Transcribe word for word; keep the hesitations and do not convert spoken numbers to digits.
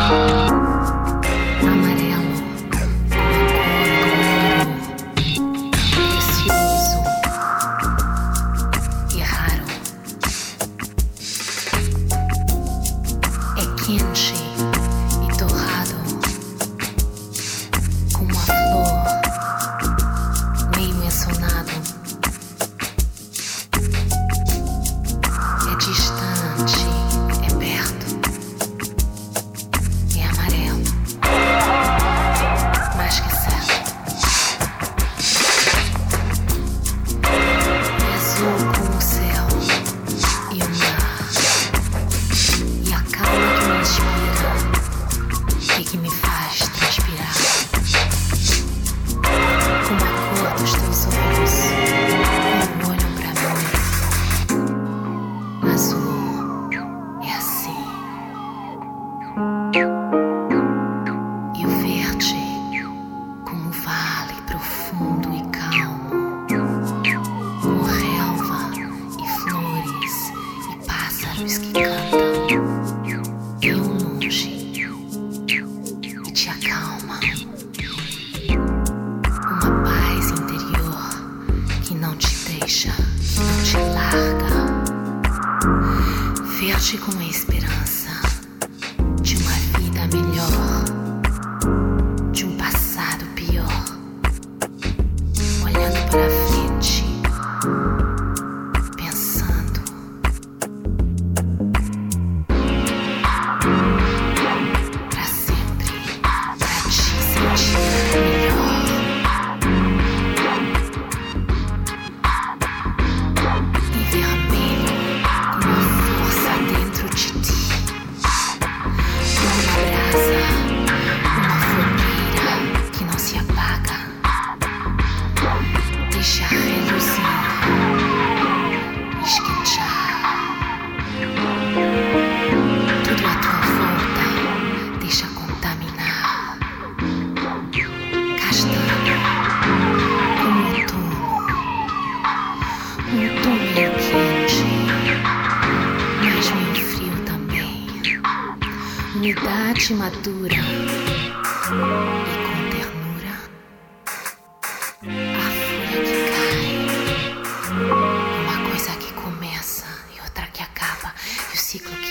Amarelo, precioso e raro. É quente e torrado, como a flor, meio mencionado. É distante, é perto. É amarelo, mais que certo. É azul como o céu e o mar. E a calma que me inspira e que me faz transpirar. Como a cor dos teus olhos quando olham pra mim. Azul é assim. E o verde como um vale profundo e calmo, com relva e flores e pássaros que cantam bem longe e te acalma. Uma paz interior que não te deixa, que não te larga. Verde como a esperança de uma vida melhor, de um passado pior, olhando para frente, pensando. Pra sempre, pra te sentir melhor. E vermelho com uma força dentro de ti. Uma brasa, uma fogueira que não se apaga. Deixa reluzir, esquentar. Tudo à tua volta deixa contaminar. Castanho, como outono. Um outono meio quente, mas meio frio também. Umidade madura e com ternura. A folha que cai, uma coisa que começa e outra que acaba, e o ciclo que